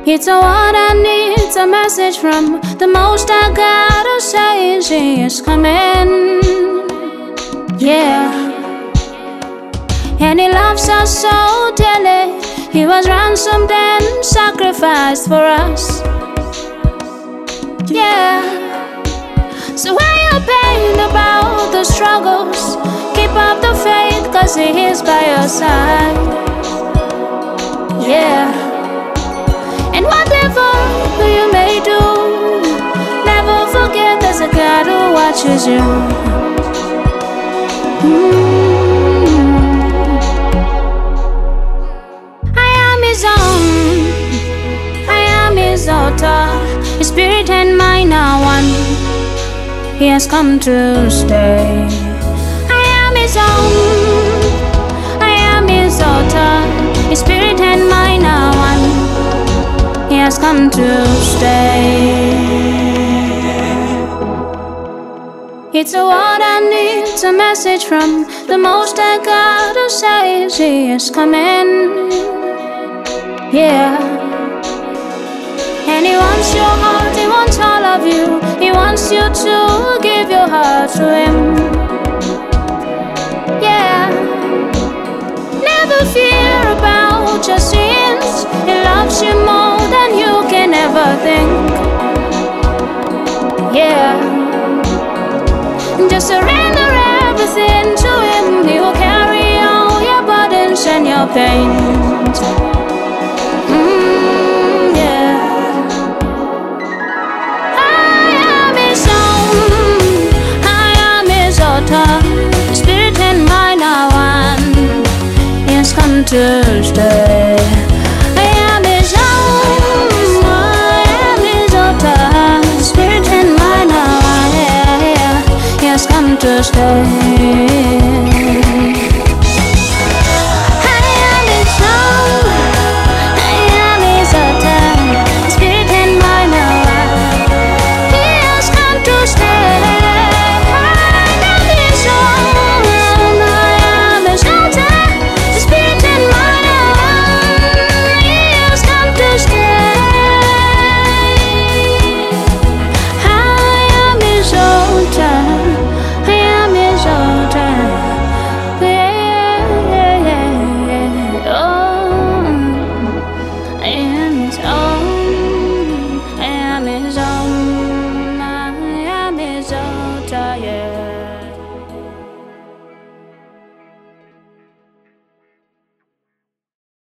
It's a word I need, it's a message from the Most High God who says He is coming. Yeah. And He loves us so dearly. He was ransomed and sacrificed for us. Yeah. So when you're pained about the struggles, keep up the faith, 'cause He is by your side. Yeah. And whatever you may do, never forget there's a God who watches you. I am His own, I am His altar. His spirit and mind are one. He has come to stay. I am His own, I am His altar. His spirit and mind are one. He has come to stay. It's a word I need, it's a message from the Most High God who says He is coming. Yeah. And He wants your heart, He wants all of you. He wants you to give your heart to Him. Yeah. Never fear about your sins. He loves you more than you can ever think. Yeah. Just surrender everything to Him. He will carry all your burdens and your pains. Yeah. I am His own, I am His altar. Spirit and mind are one. He has come to stay. I am His own, I am His altar. Spirit and mind are one. Yeah. He has come to stay.